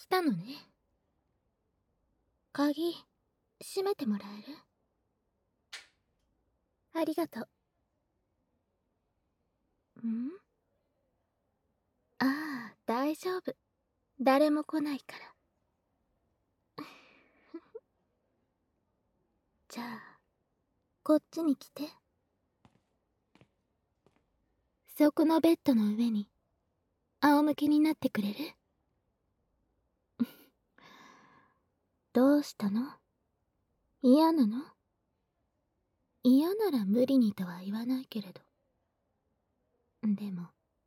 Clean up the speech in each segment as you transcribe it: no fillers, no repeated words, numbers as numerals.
来たのね。鍵、閉めてもらえる？ありがとう。ああ、大丈夫。誰も来ないから。じゃあ、こっちに来て。そこのベッドの上に、仰向けになってくれる？どうしたの？嫌なの？嫌なら無理にとは言わないけれど。でも、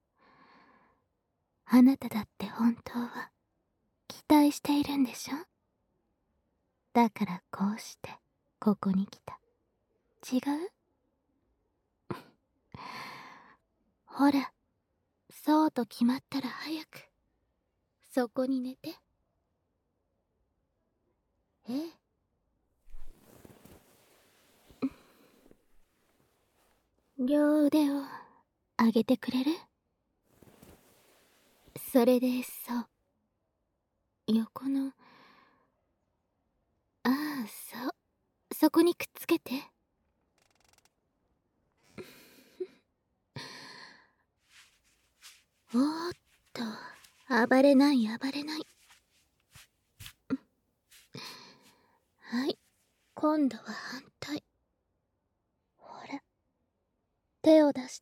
あなただって本当は期待しているんでしょ？だからこうしてここに来た。違う？ほら、そうと決まったら早くそこに寝て。ええ。両腕を上げてくれる？それでそう。横の、ああ、そう。そこにくっつけて。おーっと、暴れない暴れない。はい、今度は反対。ほら、手を出して。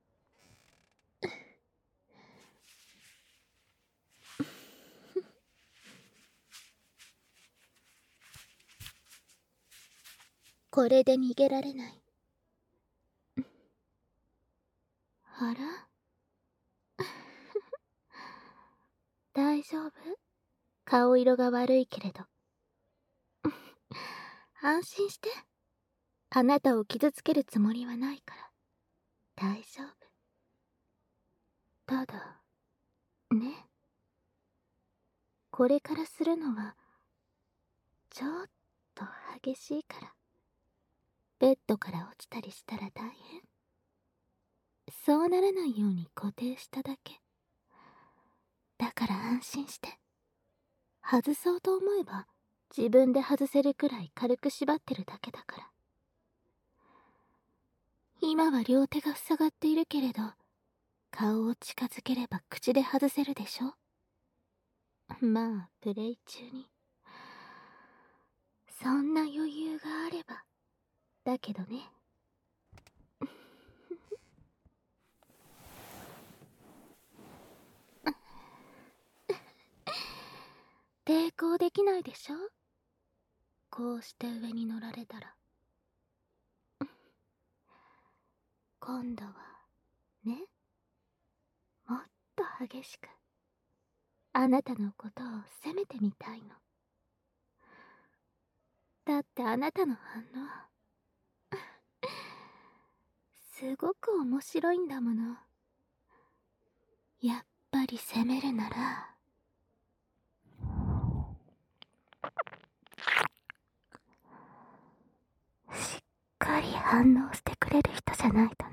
これで逃げられない。あら？大丈夫？顔色が悪いけれど。安心して。あなたを傷つけるつもりはないから。大丈夫。ただ、ね。これからするのは、ちょっと激しいから。ベッドから落ちたりしたら大変。そうならないように固定しただけ。だから安心して。外そうと思えば、自分で外せるくらい軽く縛ってるだけだから。今は両手が塞がっているけれど、顔を近づければ口で外せるでしょ？まあ、プレイ中に。そんな余裕があれば。だけどね。抵抗できないでしょ？こうして上に乗られたら。今度は、ね。もっと激しく。あなたのことを責めてみたいの。だってあなたの反応、すごく面白いんだもの。やっぱり責めるなら、しっかり反応してくれる人じゃないと